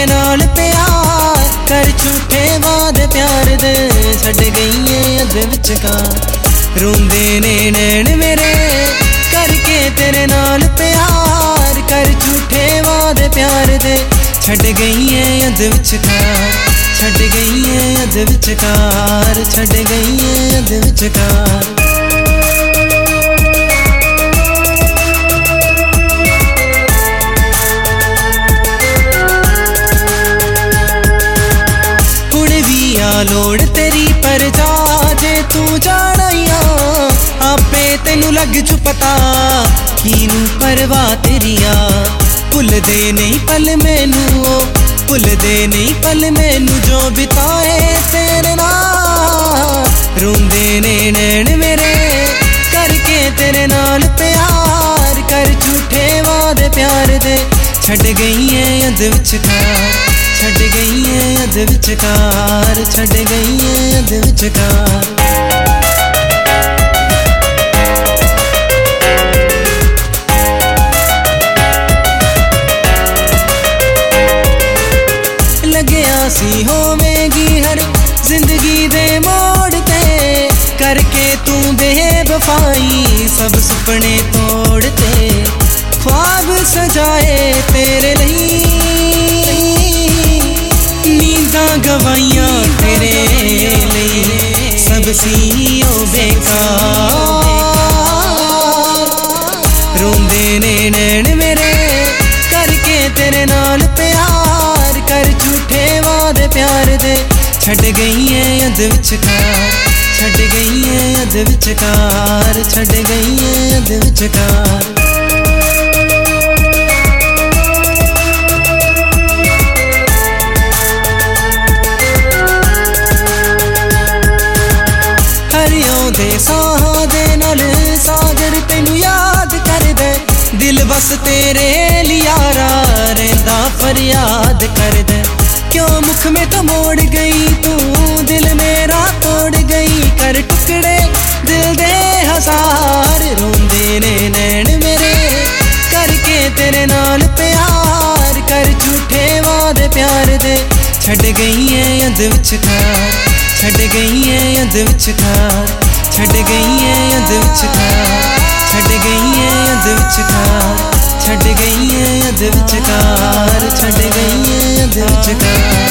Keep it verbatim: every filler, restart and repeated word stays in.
तेरे नाल प्यार कर झूठे वादे प्यार दे छड़ गई है अध विचकार। रोंदे ने नैन मेरे करके तेरे नाल प्यार कर झूठे वादे प्यार दे छड़ गई है अध विचकार, छड़ गई है अध विचकार, छड़ गई है अध विचकार। लोड़ तेरी पर जा जे तू जानिया आपे तेनू लग जू पता कीनू परवाह तेरिया। भुल दे नहीं पल मैनू भुल दे नहीं पल मैनू जो बिताए तेरे नाल। रोंदे ने नैन मेरे करके तेरे नाल प्यार कर झूठे वादे प्यार दे छड़ गई है अध विचकार, छड़ गई है अध विचकार, छड़ गई है अध विचकार। लगया सी होवेगी हर जिंदगी दे मोड़ ते करके तू बेवफाई सब सुपने तोड़ते ख्वाब सजाए तेरे लिए गवाइया तेरे लिए सब सीओ बेकार। रोंदे ने नैन मेरे करके तेरे नाल प्यार कर झूठे वादे प्यार दे छड़ गई है अध विचकार, छड़ गई है अध विचकार, छड़ गई है अध विचकार। साहां दे नाल सागर तेनू याद कर दे दिल बस तेरे लियारा रहंदा फरियाद कर दे। क्यों मुख में तो मोड़ गई तू दिल मेरा तोड़ गई कर टुकड़े दिल दे हजार। रोंदे ने नैन मेरे करके तेरे नाल प्यार कर झूठे वादे प्यार दे छड़ गई है अध विचकार, छड़ गई है अध विचकार, छड़ गई है अध विचकार, छड़ गई है अध विचकार, छड़ गई है अध विचकार, छड़ गई है अध विचकार।